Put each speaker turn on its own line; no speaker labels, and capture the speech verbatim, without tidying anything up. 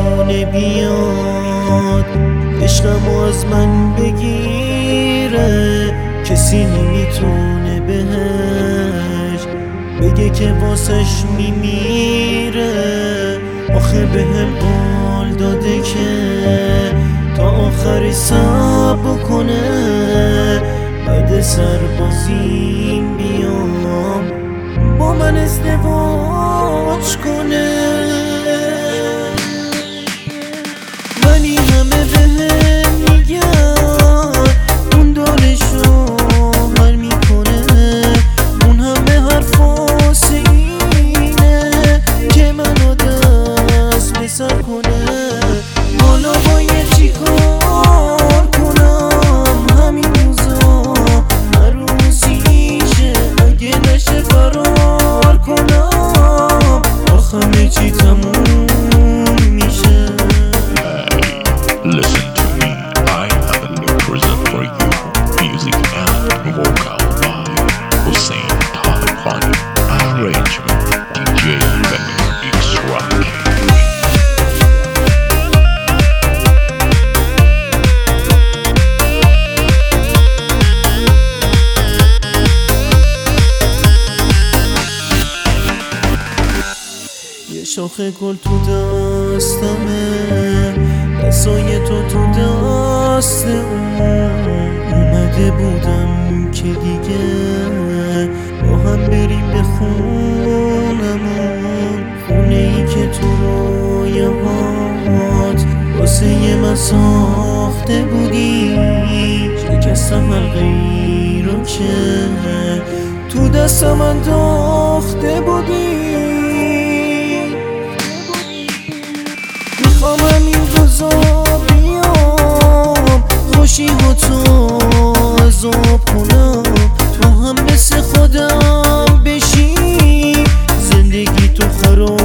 نمیتونه بیاد عشقمو از من بگیره، کسی نمیتونه بهش بگه که واسش میمیره. آخه بهم قول داده که تا آخر صبر کنه، بعد سربازیم بیام با من ازدواج کنه. ولی همه بهم میگن اون دارشو حل میکنه، اون همه حرفاس اینه که منو دست به سر کنه. حالا باید چی کار کنم؟ همین روزا عروسیشه، اگه نشه فرار کنم آخه همه چی تموم میشه.
Listen to me, I have a new present for you. Music and vocal by Hussein Talabani. Arrangement D J Benny X-Rock.
یه شاخه گل تو دستمه، دستای تو تو دست اون. اومده بودم که دیگه با هم بریم به خونمون، خونه ای که تو رویاهات واسه من ساخته بودی. شکستم حلقه‌ای رو که تو دستم انداخته بودی. میخوام همین روزا بیام خوشی ها تو عذاب کنم، تو هم مثل خودم بشی زندگی تو خراب